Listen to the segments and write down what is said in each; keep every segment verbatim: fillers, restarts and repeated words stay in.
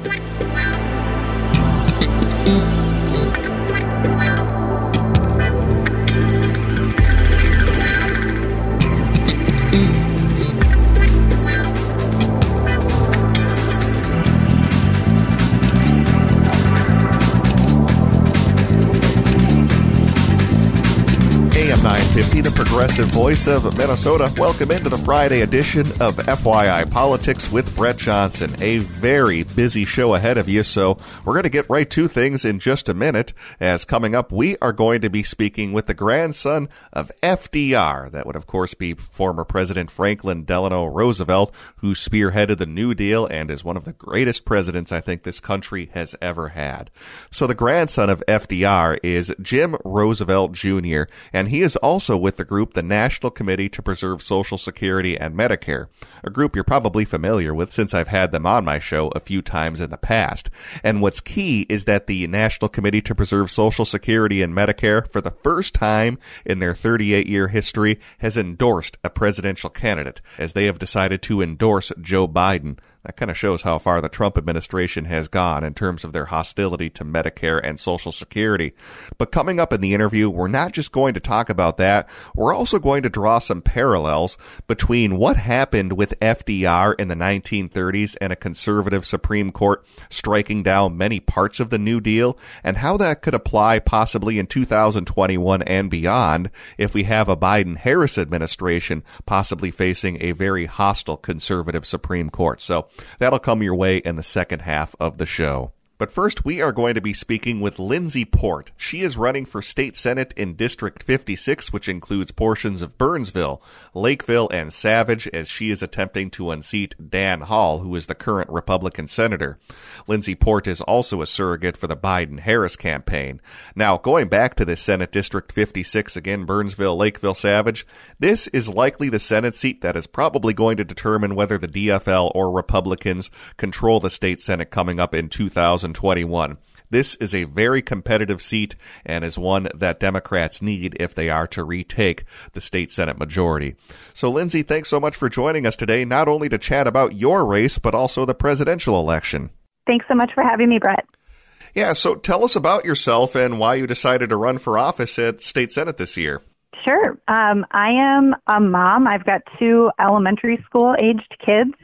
nine fifty, the progressive voice of Minnesota. Welcome into the Friday edition of F Y I Politics with Brett Johnson. A very busy show ahead of you, so we're going to get right to things in just a minute. As coming up, we are going to be speaking with the grandson of F D R. That would, of course, be former President Franklin Delano Roosevelt, who spearheaded the New Deal and is one of the greatest presidents I think this country has ever had. So the grandson of F D R is Jim Roosevelt Junior, and he is also with the group the National Committee to Preserve Social Security and Medicare, a group you're probably familiar with since I've had them on my show a few times in the past. And what's key is that the National Committee to Preserve Social Security and Medicare, for the first time in their thirty-eight year history, has endorsed a presidential candidate, as they have decided to endorse Joe Biden. That kind of shows how far the Trump administration has gone in terms of their hostility to Medicare and Social Security. But coming up in the interview, we're not just going to talk about that. We're also going to draw some parallels between what happened with F D R in the nineteen thirties and a conservative Supreme Court striking down many parts of the New Deal, and how that could apply possibly in two thousand twenty-one and beyond if we have a Biden-Harris administration possibly facing a very hostile conservative Supreme Court. So that'll come your way in the second half of the show. But first, we are going to be speaking with Lindsay Port. She is running for state senate in District fifty-six, which includes portions of Burnsville, Lakeville, and Savage, as she is attempting to unseat Dan Hall, who is the current Republican senator. Lindsay Port is also a surrogate for the Biden-Harris campaign. Now, going back to this Senate District fifty-six, again, Burnsville, Lakeville, Savage, this is likely the Senate seat that is probably going to determine whether the D F L or Republicans control the state Senate coming up in two thousand twenty-one. This is a very competitive seat and is one that Democrats need if they are to retake the state Senate majority. So, Lindsay, thanks so much for joining us today, not only to chat about your race, but also the presidential election. Thanks so much for having me, Brett. Yeah, so tell us about yourself and why you decided to run for office at state Senate this year. Sure. Um, I am a mom. I've got two elementary school-aged kids.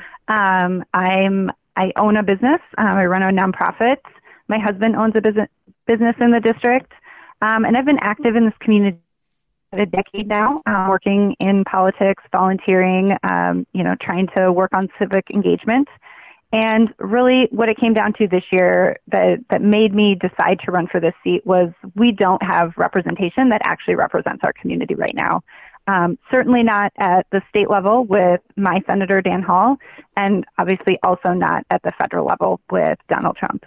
Um, I'm I own a business. Um, I run a nonprofit. My husband owns a business business in the district. Um, and I've been active in this community for a decade now, uh, working in politics, volunteering, um, you know, trying to work on civic engagement. And really what it came down to this year that, that made me decide to run for this seat was we don't have representation that actually represents our community right now. Um, certainly not at the state level with my Senator Dan Hall, and obviously also not at the federal level with Donald Trump.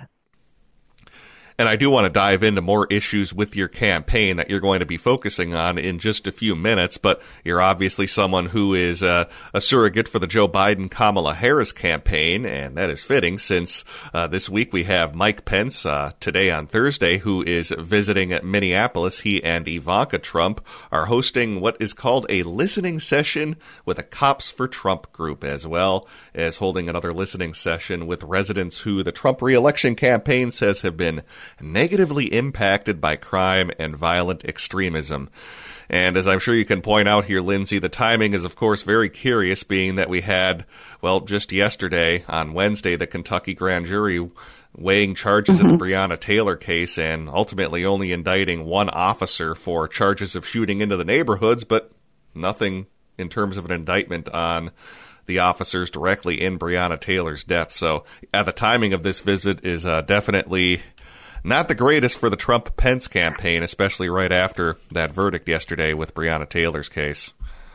And I do want to dive into more issues with your campaign that you're going to be focusing on in just a few minutes, but you're obviously someone who is uh, a surrogate for the Joe Biden-Kamala Harris campaign, and that is fitting since uh, this week we have Mike Pence uh, today on Thursday, who is visiting at Minneapolis. He and Ivanka Trump are hosting what is called a listening session with a Cops for Trump group, as well as holding another listening session with residents who the Trump re-election campaign says have been negatively impacted by crime and violent extremism. And as I'm sure you can point out here, Lindsay, the timing is, of course, very curious, being that we had, well, just yesterday, on Wednesday, the Kentucky grand jury weighing charges mm-hmm. in the Breonna Taylor case and ultimately only indicting one officer for charges of shooting into the neighborhoods, but nothing in terms of an indictment on the officers directly in Breonna Taylor's death. So uh, the timing of this visit is uh, definitely not the greatest for the Trump-Pence campaign, especially right after that verdict yesterday with Breonna Taylor's case.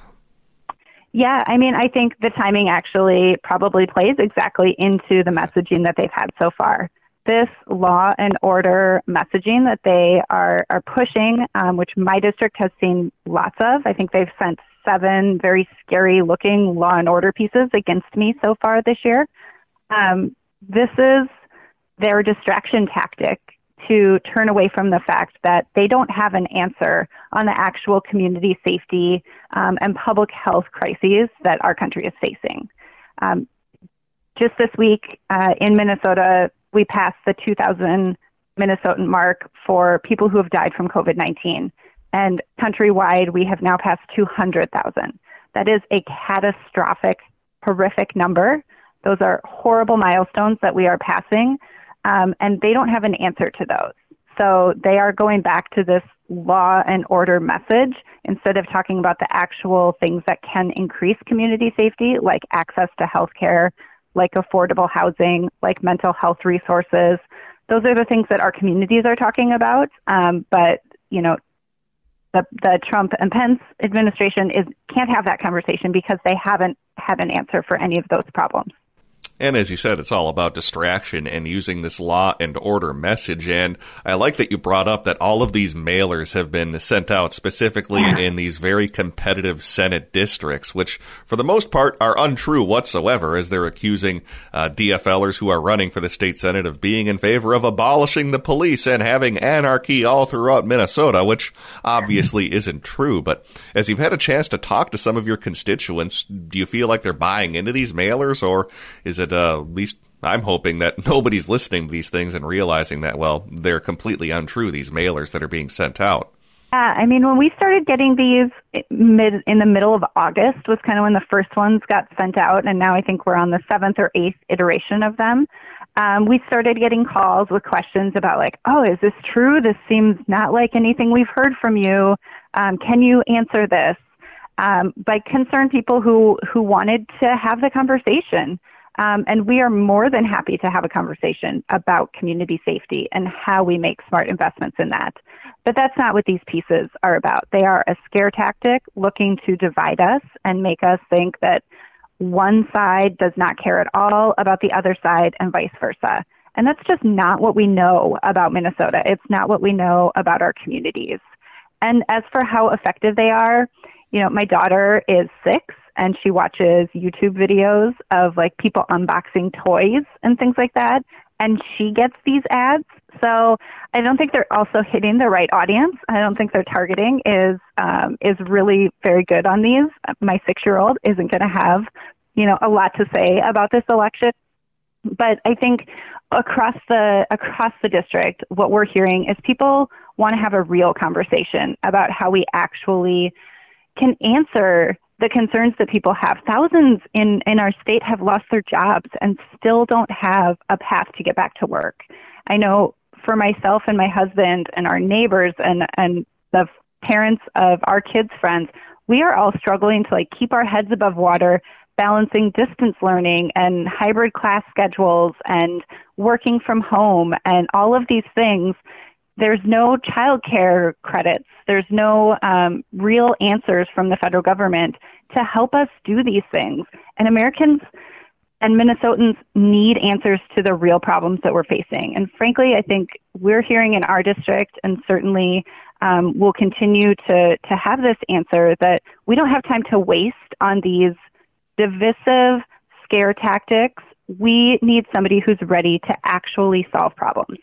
Yeah, I mean, I think the timing actually probably plays exactly into the messaging that they've had so far. This law and order messaging that they are, are pushing, um, which my district has seen lots of. I think they've sent seven very scary-looking law and order pieces against me so far this year. Um, this is their distraction tactic to turn away from the fact that they don't have an answer on the actual community safety um, and public health crises that our country is facing. Um, just this week uh, in Minnesota, we passed the two thousand Minnesotan mark for people who have died from COVID nineteen. And countrywide, we have now passed two hundred thousand. That is a catastrophic, horrific number. Those are horrible milestones that we are passing, um, and they don't have an answer to those. So they are going back to this law and order message instead of talking about the actual things that can increase community safety, like access to health care, like affordable housing, like mental health resources. Those are the things that our communities are talking about. Um, but, you know, the, the Trump and Pence administration is can't have that conversation because they haven't had an answer for any of those problems. And as you said, it's all about distraction and using this law and order message. And I like that you brought up that all of these mailers have been sent out specifically in these very competitive Senate districts, which for the most part are untrue whatsoever, as they're accusing uh, DFLers who are running for the state Senate of being in favor of abolishing the police and having anarchy all throughout Minnesota, which obviously isn't true. But as you've had a chance to talk to some of your constituents, do you feel like they're buying into these mailers, or is it Uh, at least I'm hoping that nobody's listening to these things and realizing that, well, they're completely untrue, these mailers that are being sent out? Yeah, I mean, when we started getting these mid in the middle of August was kind of when the first ones got sent out, and now I think we're on the seventh or eighth iteration of them. Um, we started getting calls with questions about like, oh, is this true? This seems not like anything we've heard from you. Um, can you answer this? Um, by concerned people who, who wanted to have the conversation. Um, and we are more than happy to have a conversation about community safety and how we make smart investments in that. But that's not what these pieces are about. They are a scare tactic looking to divide us and make us think that one side does not care at all about the other side and vice versa. And that's just not what we know about Minnesota. It's not what we know about our communities. And as for how effective they are, you know, my daughter is six. And she watches YouTube videos of like people unboxing toys and things like that. And she gets these ads. So I don't think they're also hitting the right audience. I don't think their targeting is um, is really very good on these. My six-year-old isn't going to have, you know, a lot to say about this election. But I think across the across the district, what we're hearing is people want to have a real conversation about how we actually can answer the concerns that people have. Thousands in, in our state have lost their jobs and still don't have a path to get back to work. I know for myself and my husband and our neighbors and, and the parents of our kids' friends, we are all struggling to like keep our heads above water, balancing distance learning and hybrid class schedules and working from home and all of these things. There's no child care credits. There's no um, real answers from the federal government to help us do these things. And Americans and Minnesotans need answers to the real problems that we're facing. And frankly, I think we're hearing in our district, and certainly um, will continue to, to have this answer, that we don't have time to waste on these divisive scare tactics. We need somebody who's ready to actually solve problems.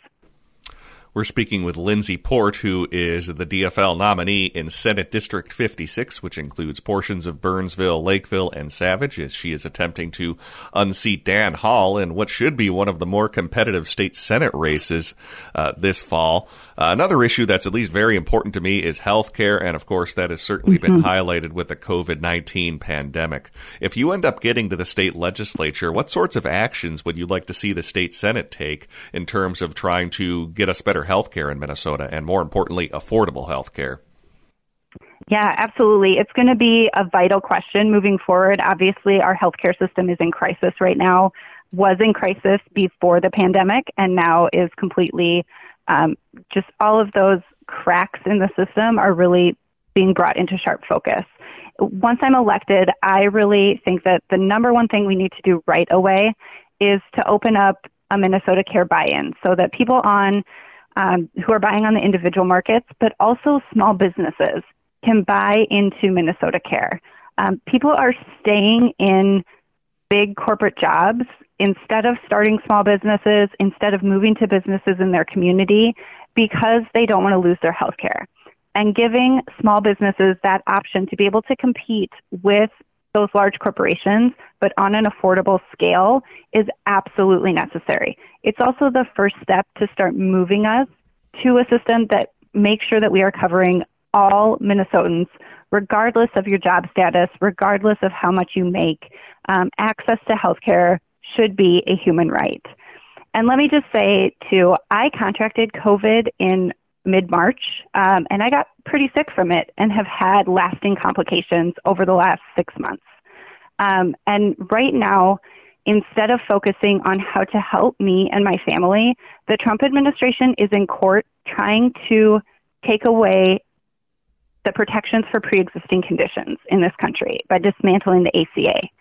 We're speaking with Lindsay Port, who is the D F L nominee in Senate District fifty-six, which includes portions of Burnsville, Lakeville, and Savage, as she is attempting to unseat Dan Hall in what should be one of the more competitive state Senate races uh, this fall. Uh, another issue that's at least very important to me is health care, and of course that has certainly mm-hmm. been highlighted with the COVID nineteen pandemic. If you end up getting to the state legislature, what sorts of actions would you like to see the state Senate take in terms of trying to get us better health care in Minnesota, and more importantly, affordable health care? Yeah, absolutely. It's going to be a vital question moving forward. Obviously, our healthcare system is in crisis right now, was in crisis before the pandemic, and now is completely um, just all of those cracks in the system are really being brought into sharp focus. Once I'm elected, I really think that the number one thing we need to do right away is to open up a Minnesota Care buy-in so that people on um, who are buying on the individual markets, but also small businesses, can buy into Minnesota Care. Um, people are staying in big corporate jobs instead of starting small businesses, instead of moving to businesses in their community, because they don't want to lose their health care. And giving small businesses that option to be able to compete with those large corporations, but on an affordable scale, is absolutely necessary. It's also the first step to start moving us to a system that makes sure that we are covering all Minnesotans, regardless of your job status, regardless of how much you make. Um, access to healthcare should be a human right. And let me just say, too, I contracted COVID in mid-March, um, and I got pretty sick from it and have had lasting complications over the last six months. Um, and right now, instead of focusing on how to help me and my family, the Trump administration is in court trying to take away the protections for pre-existing conditions in this country by dismantling the A C A.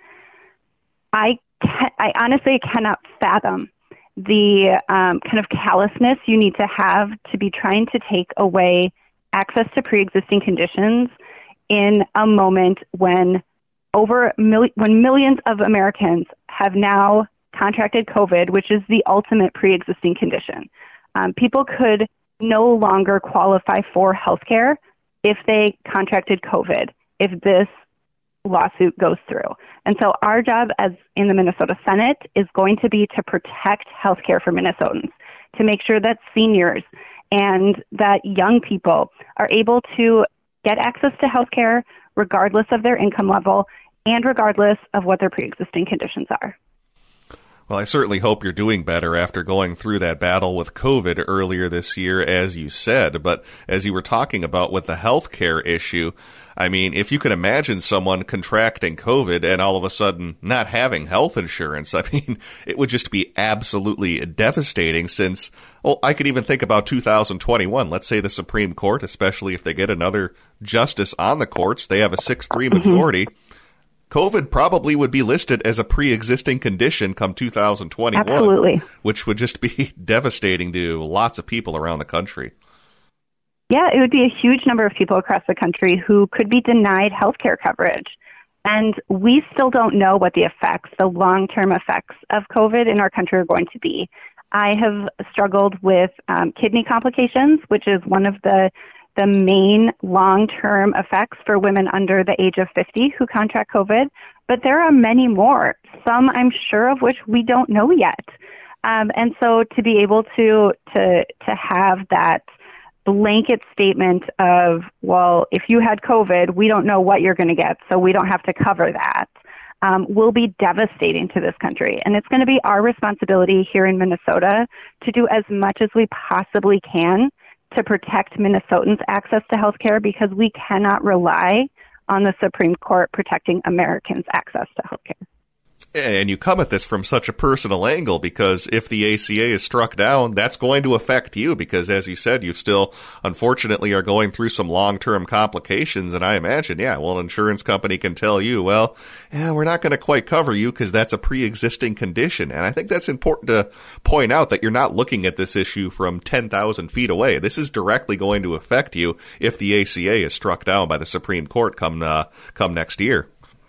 I, can, I honestly cannot fathom the um, kind of callousness you need to have to be trying to take away access to pre-existing conditions in a moment when over mil- when millions of Americans have now contracted COVID, which is the ultimate pre-existing condition. Um, people could no longer qualify for health care if they contracted COVID, if this lawsuit goes through. And so our job as in the Minnesota Senate is going to be to protect healthcare for Minnesotans, to make sure that seniors and that young people are able to get access to healthcare regardless of their income level and regardless of what their pre-existing conditions are. Well, I certainly hope you're doing better after going through that battle with COVID earlier this year, as you said. But as you were talking about with the healthcare issue, I mean, if you can imagine someone contracting COVID and all of a sudden not having health insurance, I mean, it would just be absolutely devastating since, well, I could even think about two thousand twenty-one. Let's say the Supreme Court, especially if they get another justice on the courts, they have a six three majority. COVID probably would be listed as a pre-existing condition come two thousand twenty-one. Absolutely. Which would just be devastating to lots of people around the country. Yeah, it would be a huge number of people across the country who could be denied health care coverage. And we still don't know what the effects, the long-term effects of COVID in our country are going to be. I have struggled with um, kidney complications, which is one of the the main long-term effects for women under the age of fifty who contract COVID, but there are many more, some I'm sure of which we don't know yet. Um, and so to be able to, to, to have that blanket statement of, well, if you had COVID, we don't know what you're going to get, so we don't have to cover that, um, will be devastating to this country. And it's going to be our responsibility here in Minnesota to do as much as we possibly can to protect Minnesotans' access to health care, because we cannot rely on the Supreme Court protecting Americans' access to health care. And you come at this from such a personal angle, because if the A C A is struck down, that's going to affect you because, as you said, you still, unfortunately, are going through some long-term complications. And I imagine, yeah, well, an insurance company can tell you, well, yeah, we're not going to quite cover you because that's a pre-existing condition. And I think that's important to point out that you're not looking at this issue from ten thousand feet away. This is directly going to affect you if the A C A is struck down by the Supreme Court come uh, come next year.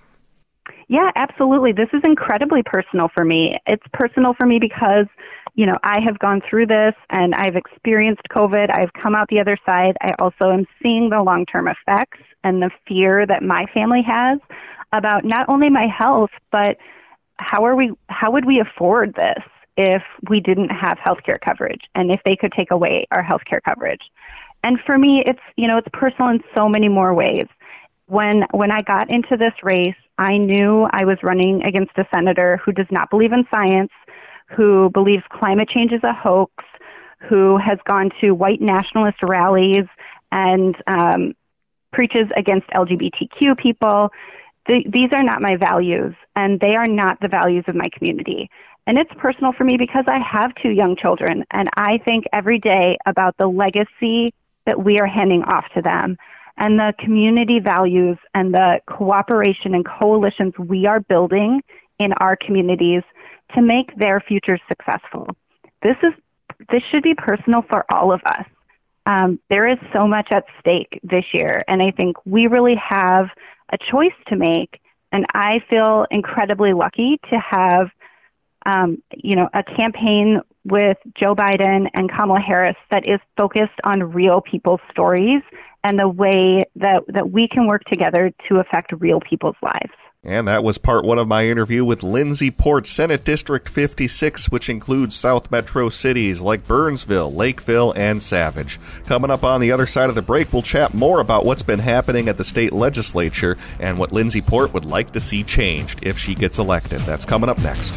Yeah, absolutely. This is incredibly personal for me. It's personal for me because, you know, I have gone through this and I've experienced COVID. I've come out the other side. I also am seeing the long-term effects and the fear that my family has about not only my health, but how are we, how would we afford this if we didn't have healthcare coverage and if they could take away our healthcare coverage? And for me, it's, you know, it's personal in so many more ways. When when I got into this race, I knew I was running against a senator who does not believe in science, who believes climate change is a hoax, who has gone to white nationalist rallies and um, preaches against L G B T Q people. The, these are not my values, and they are not the values of my community. And it's personal for me because I have two young children, and I think every day about the legacy that we are handing off to them, and the community values and the cooperation and coalitions we are building in our communities to make their futures successful. This is this should be personal for all of us. Um, there is so much at stake this year, and I think we really have a choice to make. And I feel incredibly lucky to have, um, you know, a campaign with Joe Biden and Kamala Harris that is focused on real people's stories and the way that, that we can work together to affect real people's lives. And that was part one of my interview with Lindsey Port, Senate District fifty-six, which includes South Metro cities like Burnsville, Lakeville, and Savage. Coming up on the other side of the break, we'll chat more about what's been happening at the state legislature and what Lindsey Port would like to see changed if she gets elected. That's coming up next.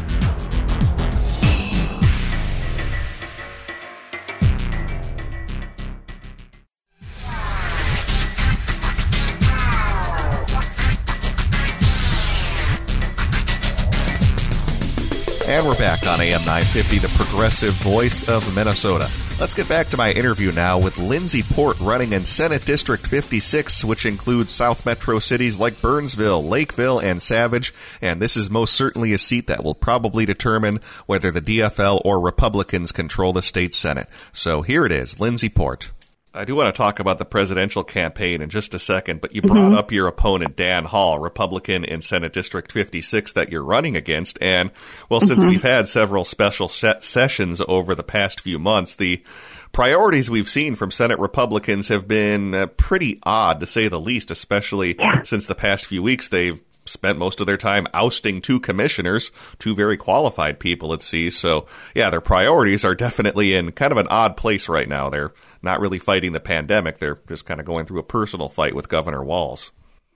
And we're back on A M nine fifty, the progressive voice of Minnesota. Let's get back to my interview now with Lindsey Port, running in Senate District fifty-six, which includes South Metro cities like Burnsville, Lakeville, and Savage. And this is most certainly a seat that will probably determine whether the D F L or Republicans control the state Senate. So here it is, Lindsey Port. I do want to talk about the presidential campaign in just a second, but you brought mm-hmm. up your opponent, Dan Hall, Republican in Senate District fifty-six that you're running against. And, well, since mm-hmm. we've had several special se- sessions over the past few months, the priorities we've seen from Senate Republicans have been uh, pretty odd, to say the least, especially yeah. since the past few weeks they've spent most of their time ousting two commissioners, two very qualified people, it seems. So, yeah, their priorities are definitely in kind of an odd place right now. They're not really fighting the pandemic. They're just kind of going through a personal fight with Governor Walz.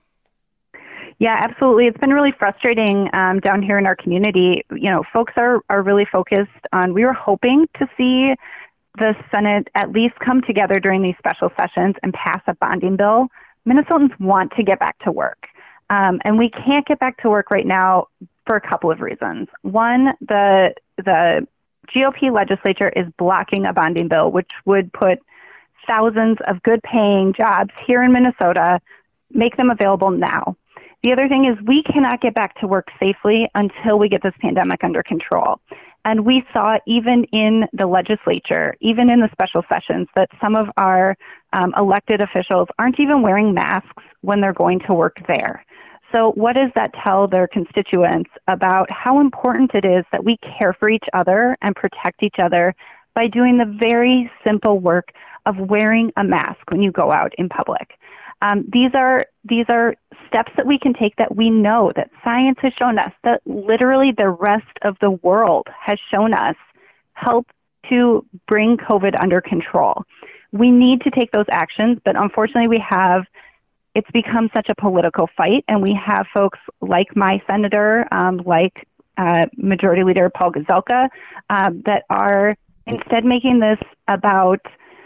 Yeah, absolutely. It's been really frustrating um, down here in our community. You know, folks are, are really focused on, we were hoping to see the Senate at least come together during these special sessions and pass a bonding bill. Minnesotans want to get back to work. Um, and we can't get back to work right now for a couple of reasons. One, the the G O P legislature is blocking a bonding bill, which would put thousands of good-paying jobs here in Minnesota, make them available now. The other thing is we cannot get back to work safely until we get this pandemic under control. And we saw even in the legislature, even in the special sessions, that some of our um, elected officials aren't even wearing masks when they're going to work there. So what does that tell their constituents about how important it is that we care for each other and protect each other by doing the very simple work of wearing a mask when you go out in public? Um, these are these are steps that we can take that we know that science has shown us, that literally the rest of the world has shown us help to bring COVID under control. We need to take those actions, but unfortunately we have It's become such a political fight, and we have folks like my senator, um, like uh, Majority Leader Paul Gazelka, um, that are instead making this about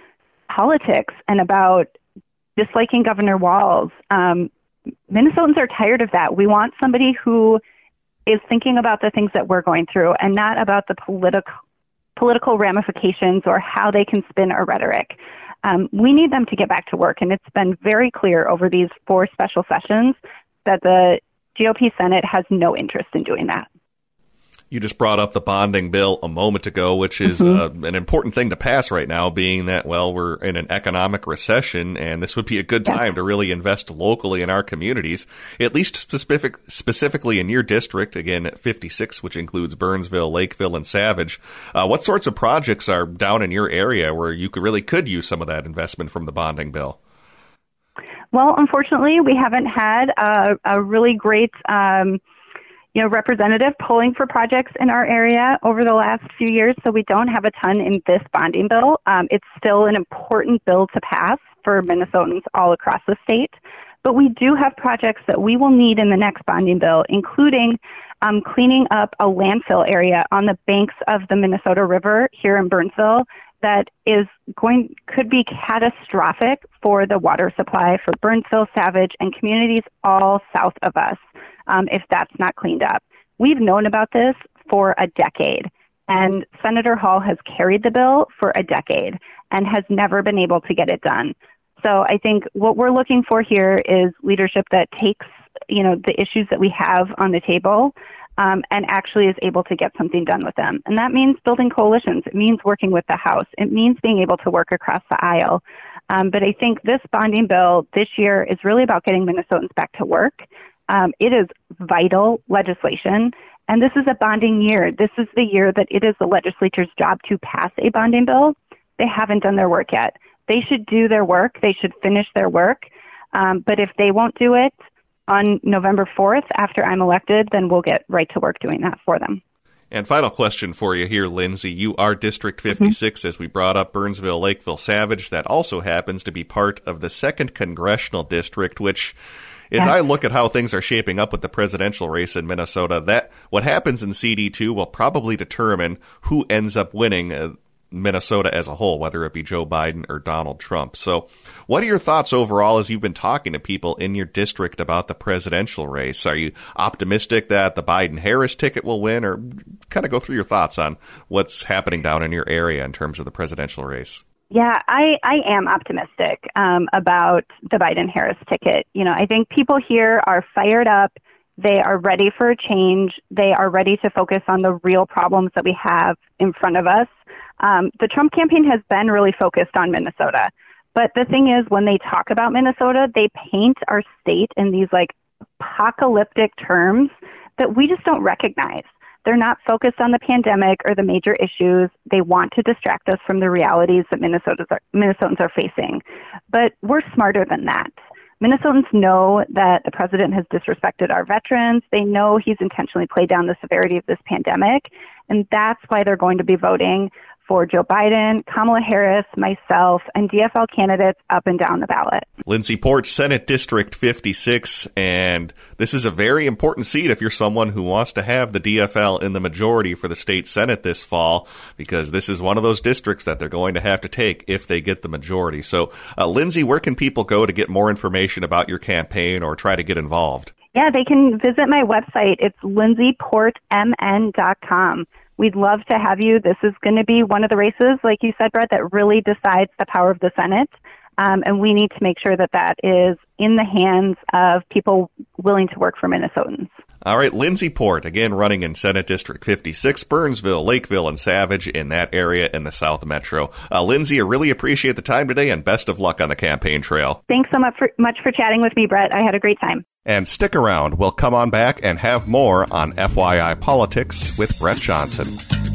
politics and about disliking Governor Walz. Um, Minnesotans are tired of that. We want somebody who is thinking about the things that we're going through and not about the political political ramifications or how they can spin our rhetoric. Um, we need them to get back to work, and it's been very clear over these four special sessions that the G O P Senate has no interest in doing that. You just brought up the bonding bill a moment ago, which is mm-hmm. uh, an important thing to pass right now, being that, well, we're in an economic recession, and this would be a good time yeah. to really invest locally in our communities, at least specific, specifically in your district, again, fifty-six, which includes Burnsville, Lakeville, and Savage. Uh, what sorts of projects are down in your area where you could really could use some of that investment from the bonding bill? Well, unfortunately, we haven't had a, a really great um you know, representative pulling for projects in our area over the last few years, so we don't have a ton in this bonding bill. Um, it's still an important bill to pass for Minnesotans all across the state, but we do have projects that we will need in the next bonding bill, including um, cleaning up a landfill area on the banks of the Minnesota River here in Burnsville that is going could be catastrophic for the water supply for Burnsville, Savage, and communities all south of us. Um, if that's not cleaned up. We've known about this for a decade, and Senator Hall has carried the bill for a decade and has never been able to get it done. So I think what we're looking for here is leadership that takes, you know, the issues that we have on the table um, and actually is able to get something done with them. And that means building coalitions. It means working with the House. It means being able to work across the aisle. Um, but I think this bonding bill this year is really about getting Minnesotans back to work. Um, it is vital legislation, and this is a bonding year. This is the year that it is the legislature's job to pass a bonding bill. They haven't done their work yet. They should do their work. They should finish their work. Um, but if they won't do it, on November fourth, after I'm elected, then we'll get right to work doing that for them. And final question for you here, Lindsay. You are District fifty-six, mm-hmm. as we brought up, Burnsville, Lakeville, Savage. That also happens to be part of the second congressional district, which, as yeah. I look at how things are shaping up with the presidential race in Minnesota, that what happens in C D two will probably determine who ends up winning uh, Minnesota as a whole, whether it be Joe Biden or Donald Trump. So what are your thoughts overall as you've been talking to people in your district about the presidential race? Are you optimistic that the Biden-Harris ticket will win, or kind of go through your thoughts on what's happening down in your area in terms of the presidential race? Yeah, I, I am optimistic um, about the Biden-Harris ticket. You know, I think people here are fired up. They are ready for a change. They are ready to focus on the real problems that we have in front of us. Um, the Trump campaign has been really focused on Minnesota. But the thing is, when they talk about Minnesota, they paint our state in these like apocalyptic terms that we just don't recognize. They're not focused on the pandemic or the major issues. They want to distract us from the realities that Minnesotans are, Minnesotans are facing. But we're smarter than that. Minnesotans know that the president has disrespected our veterans. They know he's intentionally played down the severity of this pandemic. And that's why they're going to be voting for Joe Biden, Kamala Harris, myself, and D F L candidates up and down the ballot. Lindsay Port, Senate District fifty-six, and this is a very important seat if you're someone who wants to have the D F L in the majority for the state Senate this fall, because this is one of those districts that they're going to have to take if they get the majority. So, uh, Lindsay, where can people go to get more information about your campaign or try to get involved? Yeah, they can visit my website. It's lindsay port m n dot com. We'd love to have you. This is going to be one of the races, like you said, Brett, that really decides the power of the Senate. Um, and we need to make sure that that is in the hands of people willing to work for Minnesotans. All right, Lindsay Port, again, running in Senate District fifty-six, Burnsville, Lakeville, and Savage in that area in the South Metro. Uh, Lindsay, I really appreciate the time today, and best of luck on the campaign trail. Thanks so much for, much for chatting with me, Brett. I had a great time. And stick around. We'll come on back and have more on F Y I Politics with Brett Johnson.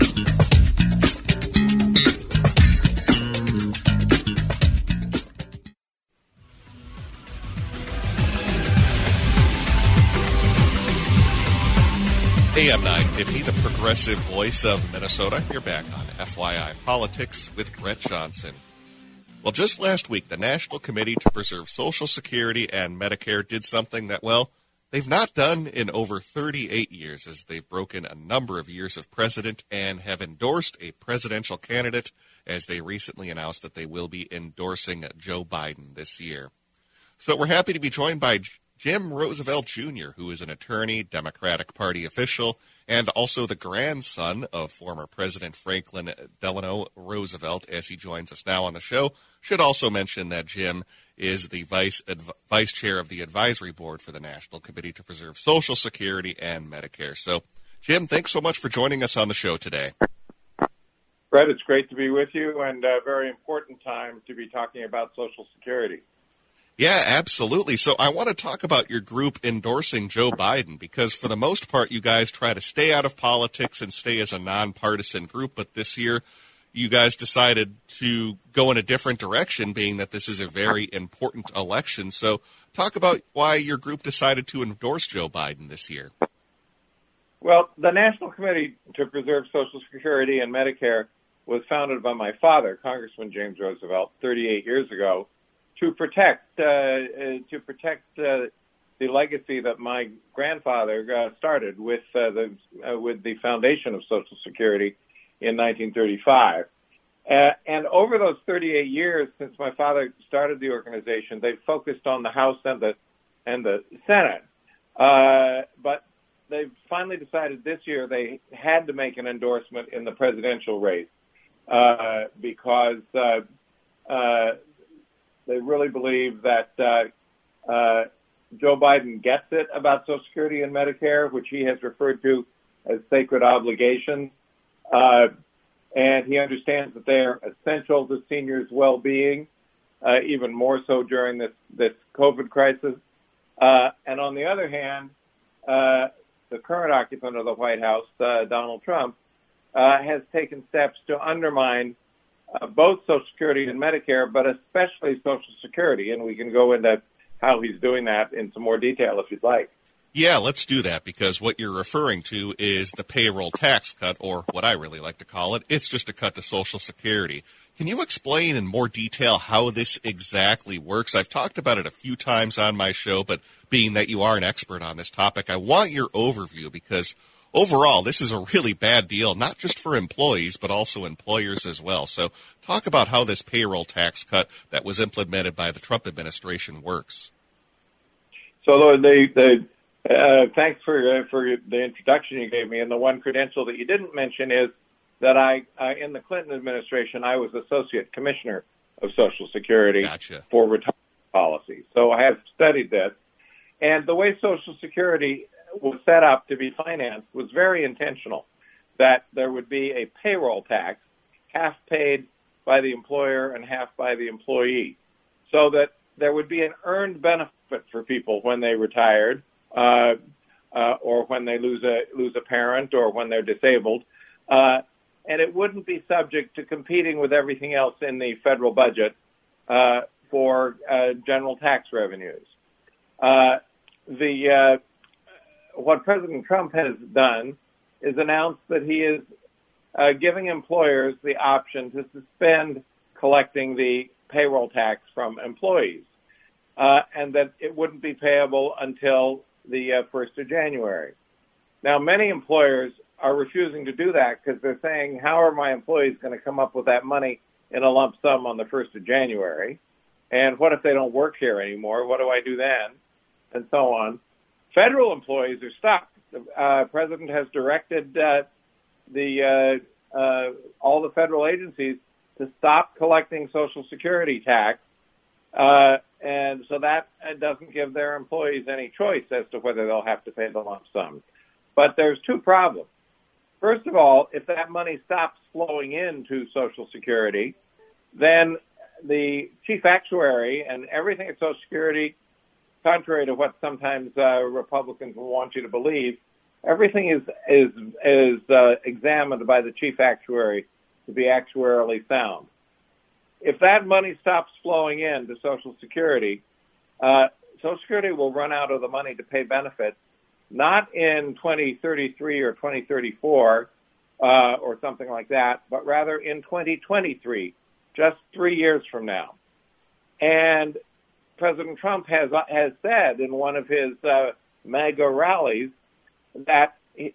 A M nine fifty, the progressive voice of Minnesota. You're back on F Y I Politics with Brett Johnson. Well, just last week, the National Committee to Preserve Social Security and Medicare did something that, well, they've not done in over thirty-eight years, as they've broken a number of years of precedent and have endorsed a presidential candidate, as they recently announced that they will be endorsing Joe Biden this year. So we're happy to be joined by Jim Roosevelt Junior, who is an attorney, Democratic Party official, and also the grandson of former President Franklin Delano Roosevelt, as he joins us now on the show. Should also mention that Jim is the vice adv- vice chair of the advisory board for the National Committee to Preserve Social Security and Medicare. So, Jim, thanks so much for joining us on the show today. Brett, it's great to be with you, and a very important time to be talking about Social Security. Yeah, absolutely. So I want to talk about your group endorsing Joe Biden, because for the most part, you guys try to stay out of politics and stay as a nonpartisan group. But this year, you guys decided to go in a different direction, being that this is a very important election. So talk about why your group decided to endorse Joe Biden this year. Well, the National Committee to Preserve Social Security and Medicare was founded by my father, Congressman James Roosevelt, thirty-eight years ago, to protect uh, uh, to protect uh, the legacy that my grandfather uh, started with uh, the uh, with the foundation of Social Security in nineteen thirty-five. Uh, and over those thirty-eight years since my father started the organization, they've focused on the House and the and the Senate. Uh, but they've finally decided this year they had to make an endorsement in the presidential race uh, because uh, uh, they really believe that uh, uh, Joe Biden gets it about Social Security and Medicare, which he has referred to as sacred obligations. Uh, and he understands that they are essential to seniors' well-being, uh, even more so during this, this COVID crisis. Uh, and on the other hand, uh, the current occupant of the White House, uh, Donald Trump, uh, has taken steps to undermine uh, both Social Security and Medicare, but especially Social Security. And we can go into how he's doing that in some more detail if you'd like. Yeah, let's do that, because what you're referring to is the payroll tax cut, or what I really like to call it, it's just a cut to Social Security. Can you explain in more detail how this exactly works? I've talked about it a few times on my show, but being that you are an expert on this topic, I want your overview, because overall, this is a really bad deal, not just for employees, but also employers as well. So talk about how this payroll tax cut that was implemented by the Trump administration works. So the, the uh, thanks for uh, for the introduction you gave me. And the one credential that you didn't mention is that I, uh, in the Clinton administration, I was Associate Commissioner of Social Security Gotcha. for retirement policy. So I have studied this. And the way Social Security was set up to be financed was very intentional, that there would be a payroll tax, half paid by the employer and half by the employee, so that there would be an earned benefit for people when they retired, uh, uh, or when they lose a lose a parent, or when they're disabled, uh, and it wouldn't be subject to competing with everything else in the federal budget uh, for uh, general tax revenues. Uh, the uh, what President Trump has done is announced that he is uh, giving employers the option to suspend collecting the payroll tax from employees, uh, and that it wouldn't be payable until the uh, first of January. Now, many employers are refusing to do that because they're saying, how are my employees going to come up with that money in a lump sum on the first of January? And what if they don't work here anymore? What do I do then? And so on. Federal employees are stuck. The uh, president has directed uh, the uh, uh, all the federal agencies to stop collecting Social Security tax, uh, and so that doesn't give their employees any choice as to whether they'll have to pay the lump sum. But there's two problems. First of all, if that money stops flowing into Social Security, then the chief actuary and everything at Social Security, contrary to what sometimes uh, Republicans will want you to believe, everything is is is uh, examined by the chief actuary to be actuarially sound. If that money stops flowing in to Social Security, uh, Social Security will run out of the money to pay benefits, not in twenty thirty-three or twenty thirty-four uh, or something like that, but rather in twenty twenty-three, just three years from now. And President Trump has has said in one of his uh, MAGA rallies that he,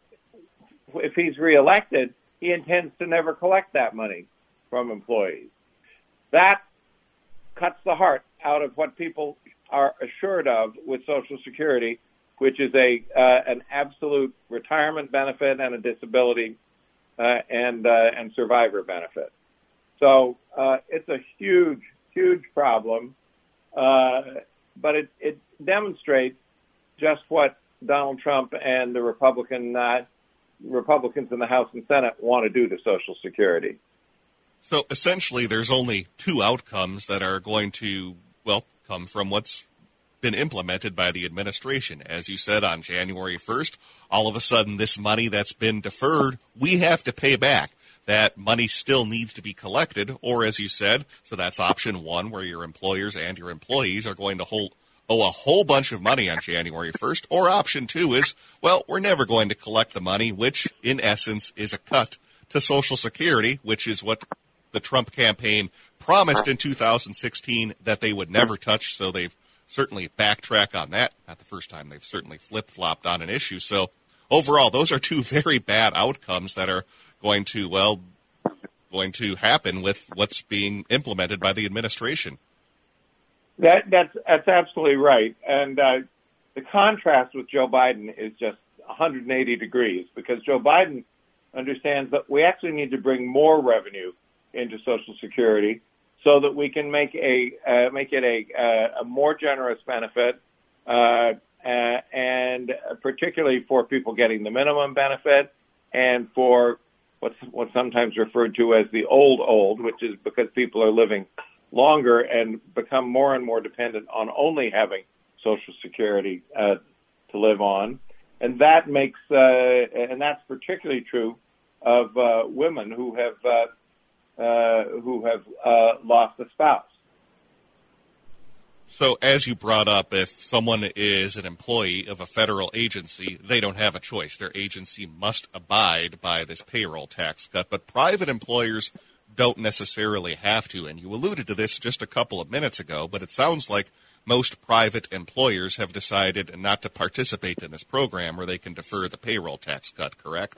if he's reelected, he intends to never collect that money from employees. That cuts the heart out of what people are assured of with Social Security, which is a uh, an absolute retirement benefit and a disability uh, and uh, and survivor benefit. So uh, it's a huge, huge problem. Uh, but it, it demonstrates just what Donald Trump and the Republican uh, Republicans in the House and Senate want to do to Social Security. So essentially, there's only two outcomes that are going to, well, come from what's been implemented by the administration. As you said, on January first, all of a sudden, this money that's been deferred, we have to pay back. That money still needs to be collected, or as you said, so that's option one, where your employers and your employees are going to hold, owe a whole bunch of money on January first, or option two is, well, we're never going to collect the money, which in essence is a cut to Social Security, which is what the Trump campaign promised in two thousand sixteen that they would never touch, so they've certainly backtracked on that. Not the first time, they've certainly flip-flopped on an issue. So overall, those are two very bad outcomes that are going to, well, going to happen with what's being implemented by the administration. That, that's, that's absolutely right. And uh, the contrast with Joe Biden is just one hundred eighty degrees, because Joe Biden understands that we actually need to bring more revenue into Social Security so that we can make a uh, make it a, uh, a more generous benefit, uh, uh, and particularly for people getting the minimum benefit, and for what's what's sometimes referred to as the old old, which is because people are living longer and become more and more dependent on only having Social Security uh, to live on, and that makes uh, and that's particularly true of uh, women who have uh, uh, who have uh, lost a spouse. So as you brought up, if someone is an employee of a federal agency, they don't have a choice. Their agency must abide by this payroll tax cut. But private employers don't necessarily have to. And you alluded to this just a couple of minutes ago, but it sounds like most private employers have decided not to participate in this program where they can defer the payroll tax cut, correct?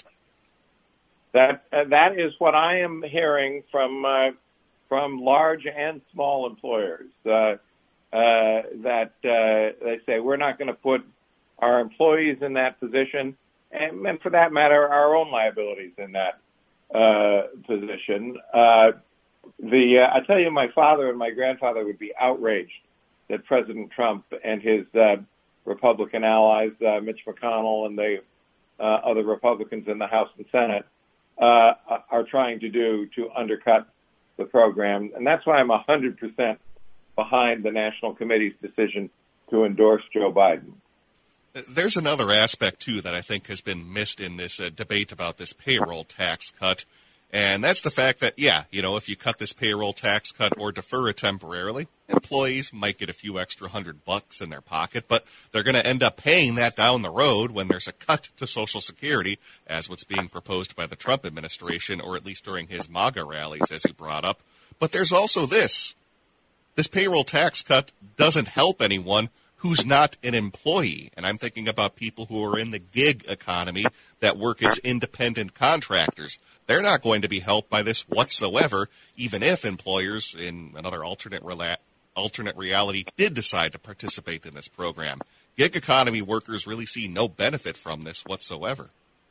That uh, that is what I am hearing from uh, from large and small employers. Uh, Uh, that uh, they say we're not going to put our employees in that position, and, and for that matter, our own liabilities in that uh, position. Uh, the uh, I tell you, my father and my grandfather would be outraged that President Trump and his uh, Republican allies, uh, Mitch McConnell and the uh, other Republicans in the House and Senate, uh, are trying to do to undercut the program, and that's why I'm one hundred percent behind the National Committee's decision to endorse Joe Biden. There's another aspect, too, that I think has been missed in this uh, debate about this payroll tax cut, and that's the fact that, yeah, you know, if you cut this payroll tax cut or defer it temporarily, employees might get a few extra hundred bucks in their pocket, but they're going to end up paying that down the road when there's a cut to Social Security, as what's being proposed by the Trump administration, or at least during his MAGA rallies, as you brought up. But there's also this. This payroll tax cut doesn't help anyone who's not an employee. And I'm thinking about people who are in the gig economy that work as independent contractors. They're not going to be helped by this whatsoever, even if employers in another alternate rela- alternate reality did decide to participate in this program. Gig economy workers really see no benefit from this whatsoever.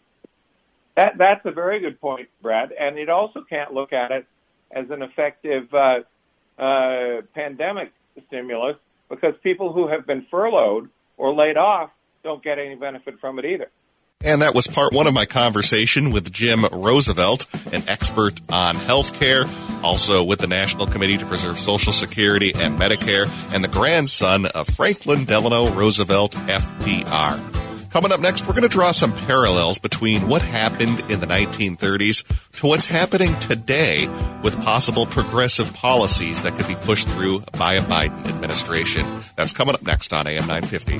That, that's a very good point, Brad. And it also can't look at it as an effective uh, Uh, pandemic stimulus, because people who have been furloughed or laid off don't get any benefit from it either. And that was part one of my conversation with Jim Roosevelt, an expert on health care, also with the National Committee to Preserve Social Security and Medicare, and the grandson of Franklin Delano Roosevelt, F D R. Coming up next, we're going to draw some parallels between what happened in the nineteen thirties to what's happening today with possible progressive policies that could be pushed through by a Biden administration. That's coming up next on A M nine fifty.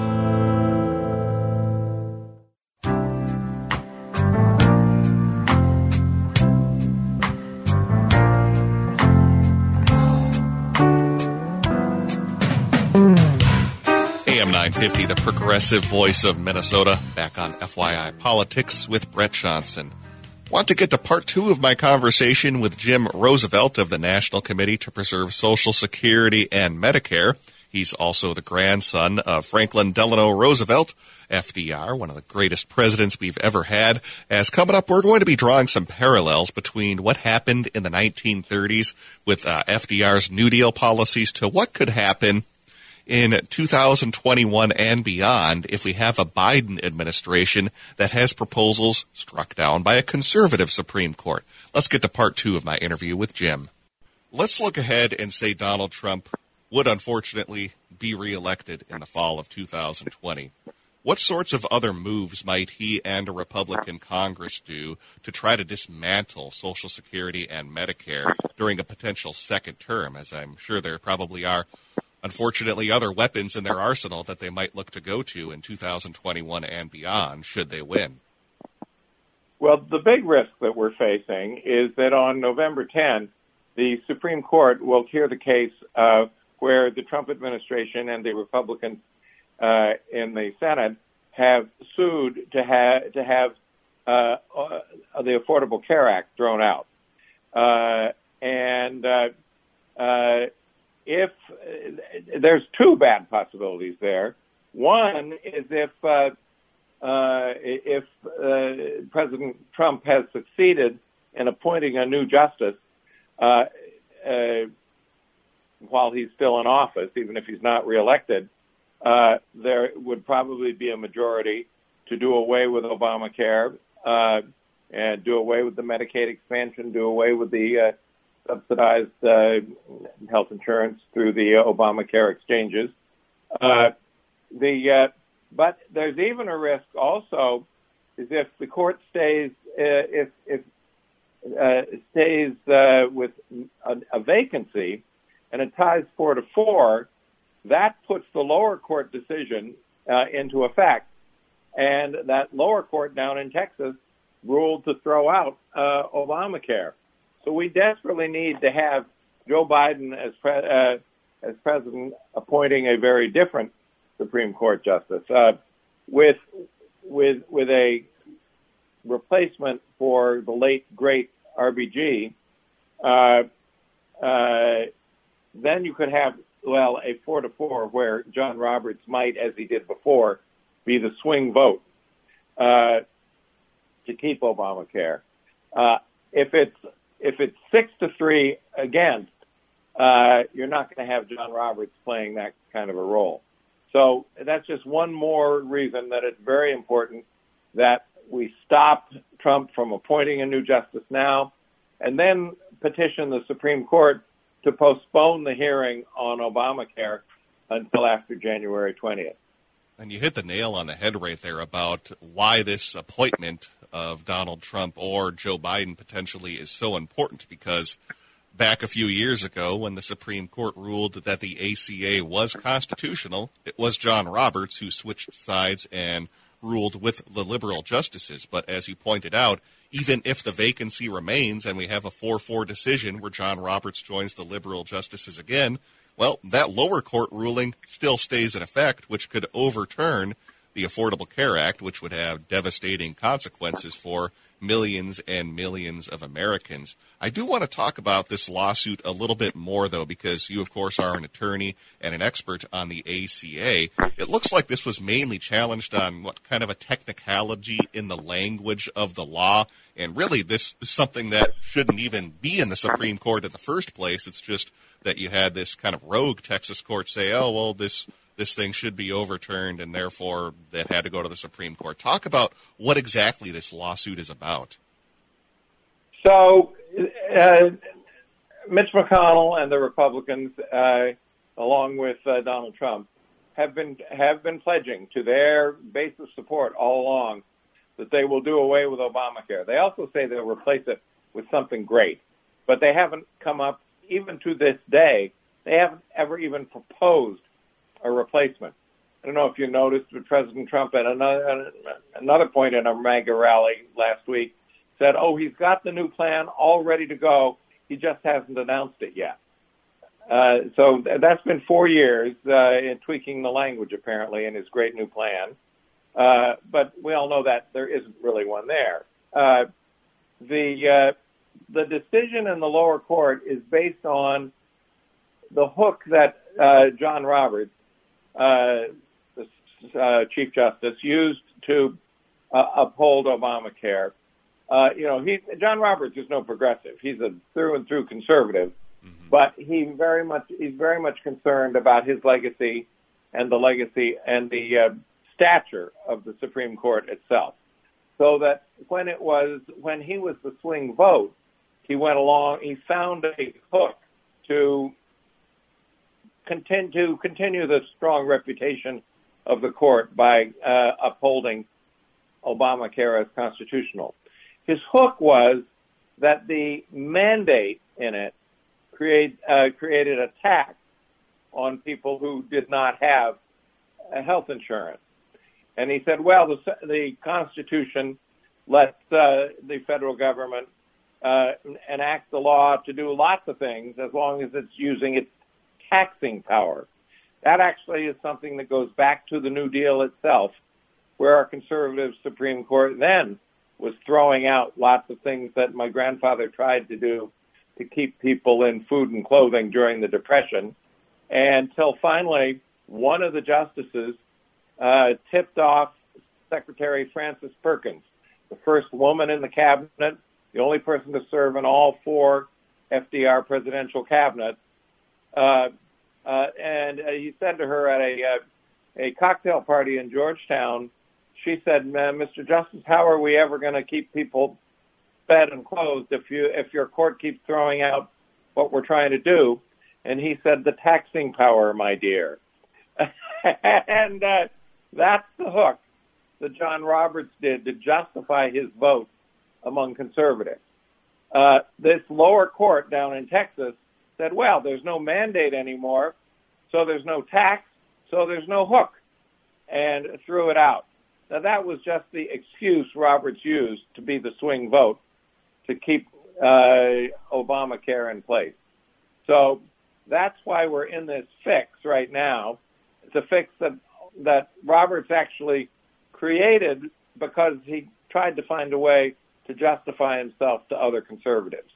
nine fifty, the progressive voice of Minnesota, back on F Y I Politics with Brett Johnson. Want to get to part two of my conversation with Jim Roosevelt of the National Committee to Preserve Social Security and Medicare. He's also the grandson of Franklin Delano Roosevelt, F D R, one of the greatest presidents we've ever had. As coming up, we're going to be drawing some parallels between what happened in the nineteen thirties with uh, F D R's New Deal policies to what could happen in two thousand twenty-one and beyond if we have a Biden administration that has proposals struck down by a conservative Supreme Court. Let's get to part two of my interview with Jim. Let's look ahead and say Donald Trump would unfortunately be reelected in the fall of two thousand twenty. What sorts of other moves might he and a Republican Congress do to try to dismantle Social Security and Medicare during a potential second term, as I'm sure there probably are unfortunately other weapons in their arsenal that they might look to go to in two thousand twenty-one and beyond should they win? Well, the big risk that we're facing is that on November tenth, the Supreme Court will hear the case uh, where the Trump administration and the Republicans uh, in the Senate have sued to, ha- to have uh, uh, the Affordable Care Act thrown out. Uh, and uh, uh, if uh, there's two bad possibilities there. One is if uh, uh, if uh, President Trump has succeeded in appointing a new justice uh, uh, while he's still in office, even if he's not reelected, uh, there would probably be a majority to do away with Obamacare uh, and do away with the Medicaid expansion, do away with the uh, subsidized uh, health insurance through the Obamacare exchanges. Uh, the uh, but there's even a risk also is if the court stays uh, if if uh, stays uh, with a, a vacancy and it ties four to four, that puts the lower court decision uh, into effect. And that lower court down in Texas ruled to throw out uh, Obamacare. So we desperately need to have Joe Biden as pre- uh, as president appointing a very different Supreme Court justice uh, with with with a replacement for the late great R B G. Uh, uh, then you could have well a four to four where John Roberts might, as he did before, be the swing vote uh, to keep Obamacare. Uh, if it's if it's six to three against, uh, you're not going to have John Roberts playing that kind of a role. So that's just one more reason that it's very important that we stop Trump from appointing a new justice now, and then petition the Supreme Court to postpone the hearing on Obamacare until after January twentieth. And you hit the nail on the head right there about why this appointment of Donald Trump or Joe Biden potentially is so important, because back a few years ago when the Supreme Court ruled that the A C A was constitutional, it was John Roberts who switched sides and ruled with the liberal justices. But as you pointed out, even if the vacancy remains and we have a four four decision where John Roberts joins the liberal justices again, well, that lower court ruling still stays in effect, which could overturn the Affordable Care Act, which would have devastating consequences for millions and millions of Americans. I do want to talk about this lawsuit a little bit more, though, because you, of course, are an attorney and an expert on the A C A. It looks like this was mainly challenged on what kind of a technicality in the language of the law, and really this is something that shouldn't even be in the Supreme Court in the first place. It's just that you had this kind of rogue Texas court say, oh, well, this this thing should be overturned, and therefore that had to go to the Supreme Court. Talk about what exactly this lawsuit is about. So uh, Mitch McConnell and the Republicans, uh, along with uh, Donald Trump, have been have been pledging to their base of support all along that they will do away with Obamacare. They also say they'll replace it with something great, but they haven't come up, even to this day, they haven't ever even proposed a replacement. I don't know if you noticed, but President Trump at another, another point in a MAGA rally last week said, oh, he's got the new plan all ready to go. He just hasn't announced it yet. Uh, so that's been four years uh, in tweaking the language, apparently, in his great new plan. Uh, but we all know that there isn't really one there. Uh, the uh, the decision in the lower court is based on the hook that uh, John Roberts, uh, the uh, Chief Justice, used to uh, uphold Obamacare. Uh, you know, he, John Roberts is no progressive. He's a through and through conservative, mm-hmm. but he very much he's very much concerned about his legacy and the legacy and the uh, stature of the Supreme Court itself. So that when it was when he was the swing vote, he went along. He found a hook to continue to continue the strong reputation of the court by uh, upholding Obamacare as constitutional. His hook was that the mandate in it create, uh, created a tax on people who did not have uh, health insurance. And he said, well, the, the Constitution lets uh, the federal government uh, enact the law to do lots of things as long as it's using its taxing power. That actually is something that goes back to the New Deal itself, where our conservative Supreme Court then was throwing out lots of things that my grandfather tried to do to keep people in food and clothing during the Depression, until finally one of the justices uh, tipped off Secretary Frances Perkins, the first woman in the cabinet, the only person to serve in all four F D R presidential cabinets. Uh, uh, and uh, he said to her at a, uh, a cocktail party in Georgetown, she said, Mister Justice, how are we ever going to keep people fed and clothed if you if your court keeps throwing out what we're trying to do? And he said, the taxing power, my dear. and uh, that's the hook that John Roberts did to justify his vote among conservatives. Uh, this lower court down in Texas said, well, there's no mandate anymore, so there's no tax, so there's no hook, and threw it out. Now, that was just the excuse Roberts used to be the swing vote to keep uh, Obamacare in place. So that's why we're in this fix right now. It's a fix that that Roberts actually created because he tried to find a way to justify himself to other conservatives.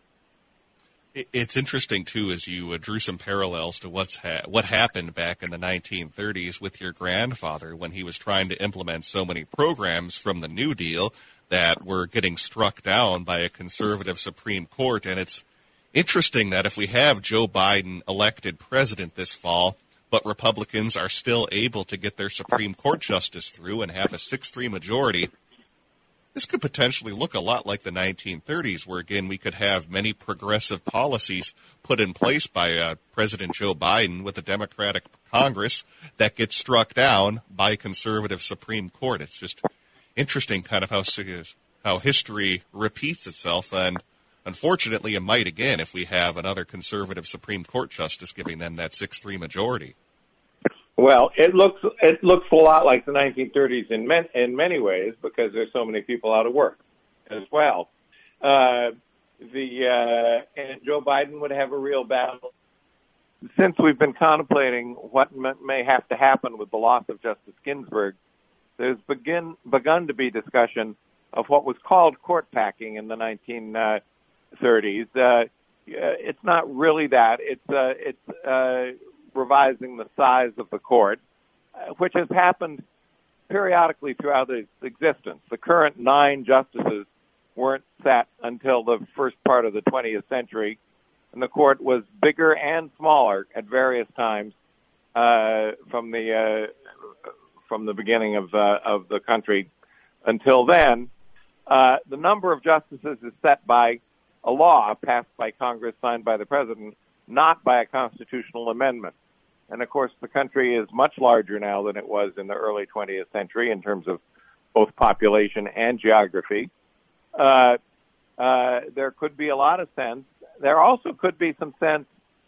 It's interesting, too, as you uh, drew some parallels to what's ha- what happened back in the nineteen thirties with your grandfather when he was trying to implement so many programs from the New Deal that were getting struck down by a conservative Supreme Court. And it's interesting that if we have Joe Biden elected president this fall, but Republicans are still able to get their Supreme Court justice through and have a six three majority, this could potentially look a lot like the nineteen thirties, where, again, we could have many progressive policies put in place by uh, President Joe Biden with a Democratic Congress that gets struck down by a conservative Supreme Court. It's just interesting kind of how how history repeats itself, and unfortunately it might again if we have another conservative Supreme Court justice giving them that six three majority. Well, it looks it looks a lot like the nineteen thirties in men, in many ways because there's so many people out of work as well. Uh, the uh, and Joe Biden would have a real battle. Since we've been contemplating what may have to happen with the loss of Justice Ginsburg, there's begin begun to be discussion of what was called court packing in the nineteen thirties. Uh, it's not really that. It's uh, it's uh, revising the size of the court, uh, which has happened periodically throughout its existence. The current nine justices weren't set until the first part of the twentieth century, and the court was bigger and smaller at various times uh, from the uh, from the beginning of uh, of the country until then. Uh, the number of justices is set by a law passed by Congress, signed by the president, not by a constitutional amendment. And, of course, the country is much larger now than it was in the early twentieth century in terms of both population and geography. Uh, uh, there could be a lot of sense. There also could be some sense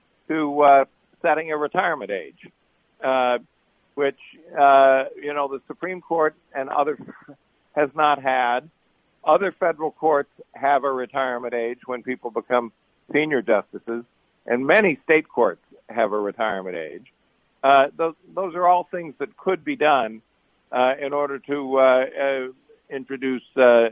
to uh, setting a retirement age, uh, which, uh, you know, the Supreme Court and other has not had. Other federal courts have a retirement age when people become senior justices, and many state courts have a retirement age. Uh, those, those are all things that could be done uh, in order to uh, uh, introduce uh,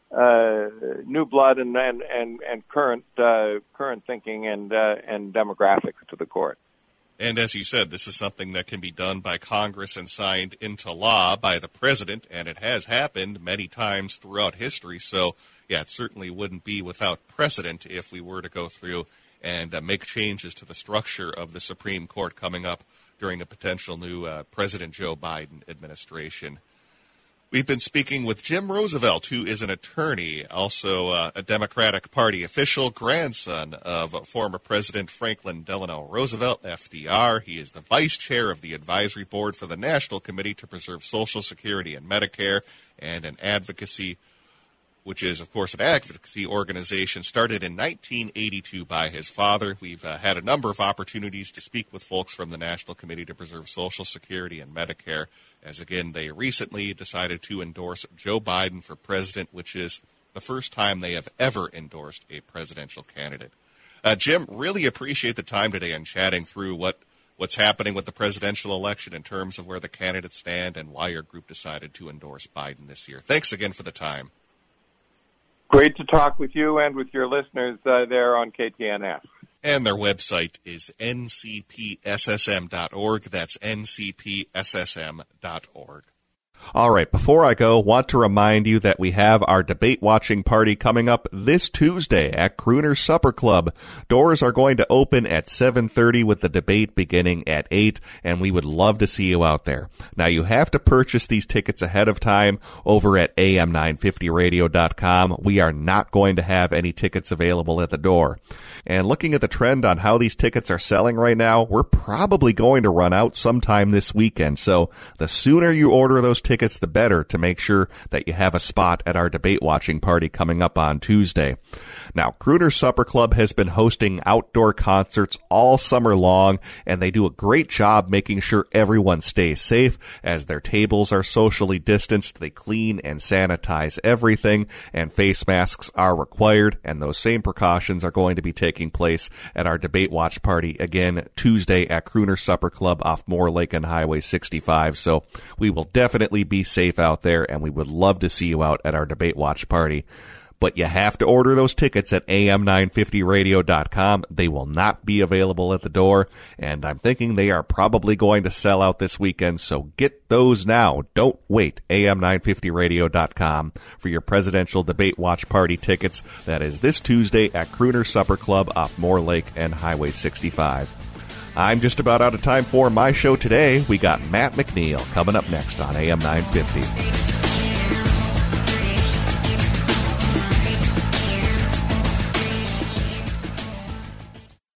uh, new blood and and and, and current uh, current thinking and uh, and demographics to the court. And as you said, this is something that can be done by Congress and signed into law by the president, and it has happened many times throughout history. So, yeah, it certainly wouldn't be without precedent if we were to go through and uh, make changes to the structure of the Supreme Court coming up during a potential new uh, President Joe Biden administration. We've been speaking with Jim Roosevelt, who is an attorney, also uh, a Democratic Party official, grandson of former President Franklin Delano Roosevelt, F D R. He is the vice chair of the advisory board for the National Committee to Preserve Social Security and Medicare, and an advocacy, which is, of course, an advocacy organization started in nineteen eighty-two by his father. We've uh, had a number of opportunities to speak with folks from the National Committee to Preserve Social Security and Medicare, as, again, they recently decided to endorse Joe Biden for president, which is the first time they have ever endorsed a presidential candidate. Uh, Jim, really appreciate the time today and chatting through what, what's happening with the presidential election in terms of where the candidates stand and why your group decided to endorse Biden this year. Thanks again for the time. Great to talk with you and with your listeners uh, there on K T N F. And their website is N C P S S M dot org. That's N C P S S M dot org. All right, before I go, want to remind you that we have our debate watching party coming up this Tuesday at Crooner Supper Club. Doors are going to open at seven thirty with the debate beginning at eight, and we would love to see you out there. Now, you have to purchase these tickets ahead of time over at A M nine fifty radio dot com. We are not going to have any tickets available at the door. And looking at the trend on how these tickets are selling right now, we're probably going to run out sometime this weekend. So the sooner you order those tickets, tickets, the better, to make sure that you have a spot at our debate watching party coming up on Tuesday. Now, Crooner Supper Club has been hosting outdoor concerts all summer long, and they do a great job making sure everyone stays safe as their tables are socially distanced. They clean and sanitize everything, and face masks are required, and those same precautions are going to be taking place at our debate watch party again Tuesday at Crooner Supper Club off Moore Lake and Highway sixty-five. So we will definitely be safe out there, and we would love to see you out at our debate watch party. But you have to order those tickets at A M nine fifty radio dot com. They will not be available at the door, and I'm thinking they are probably going to sell out this weekend, so get those now. Don't wait. A M nine fifty radio dot com for your presidential debate watch party tickets. That is this Tuesday at Crooner Supper Club off Moore Lake and Highway sixty-five. I'm just about out of time for my show today. We got Matt McNeil coming up next on A M nine fifty.